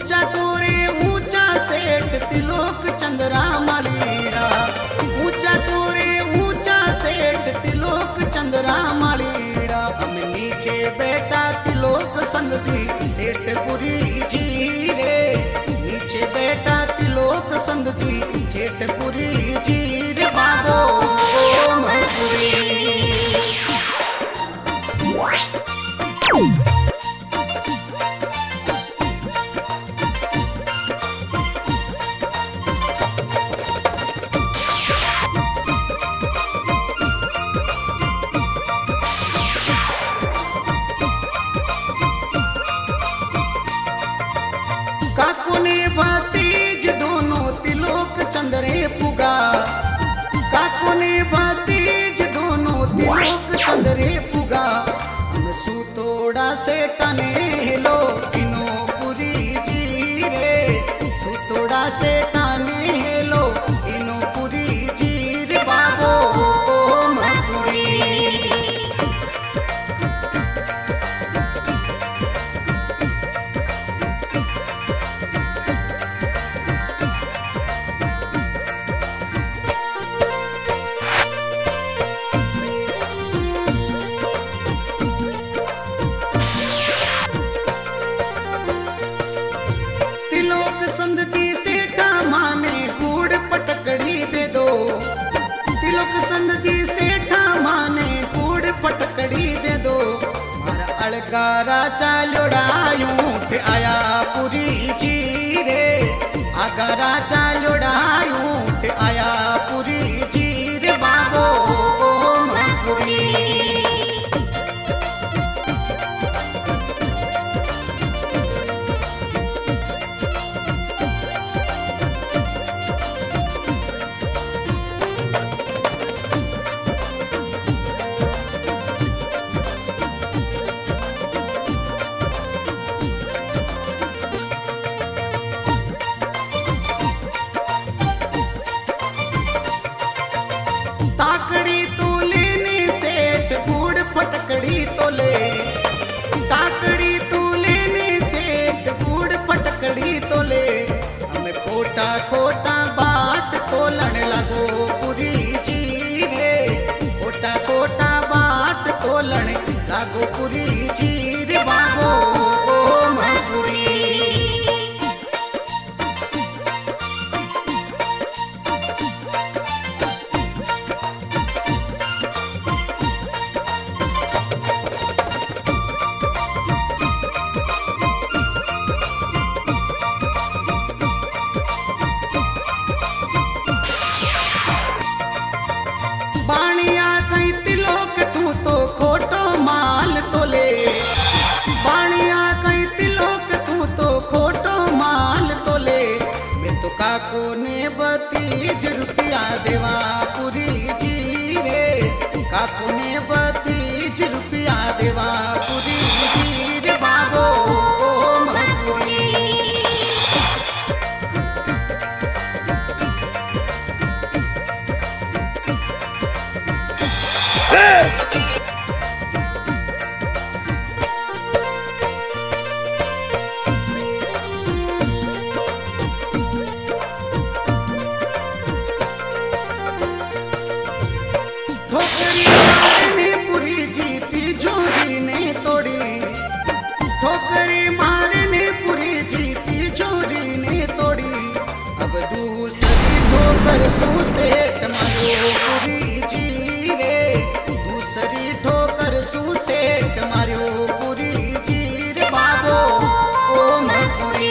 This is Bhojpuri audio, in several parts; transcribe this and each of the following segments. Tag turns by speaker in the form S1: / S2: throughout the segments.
S1: ऊंचा तोरे ऊंचा सेठ तिलोक चंद्रा मालीड़ा, ऊंचा तोरे ऊंचा सेठ तिलोक चंद्रा मालीड़ा। हम नीचे बैठा तिलोक संधि सेठपुरी जी रे, नीचे बैठा तिलोक संधि सेठपुरी जी रे बाबो ओमपुरी। काकुने भतीज दोनों तिलोक चंद्रे पुगा, काकुने भतीज दोनों तिलोक चंद्रे पुगा। हम सुतोड़ा से टने हेलो इनो पुरी जी रे, सुतोड़ा से टने हेलो इनो पुरी जी रे बाबो ओमपुरी। तिलोक संधि सेठा माने कूड़ पटकड़ी दे दो, तिलोक संधि सेठा माने कूड़ पटकड़ी दे दो। मारा अलगारा चालोड़ायूं के आया पुरी जी रे, आगारा चालोड़ायूं के आया पुरी जी रे बाबो ओमपुरी। ताकड़ी तो लेने सेठ कूड़ पटकड़ी तो ले, ताकड़ी तो लेने सेठ कूड़ पटकड़ी तो ले। हमें खोटा खोटा बाट तोलन लगो पुरी जी रे, खोटा खोटा बाट तोलन लगो पुरी जी रे बाबो ओमपुरी। बाणिया कहीं तिलोक तू तो खोटो माल तोले, बाणिया कहीं तिलोक तू तो खोटो माल तोले। मैं तो काको ने बतीज रुपया देवा पुरी जी रे, काको ने बतीज रुपया देवा पुरी जी रे बाबो ओमपुरी। ठोकरी मारने पुरी जीती जोरी ने तोड़ी, ठोकरी मारने पुरी जीती जोरी ने तोड़ी। अब दूसरी ठोकर सू सेठ मारो पुरी जी रे, दूसरी ठोकर सू सेठ मारो पुरी जी रे बाबो ओमपुरी।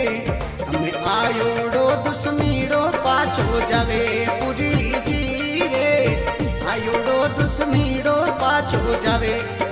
S1: તમે આયોડો દુશ્મીડો પાછો જાવે પુરીજી રે આયોડો દુશ્મીડો પાછો જાવે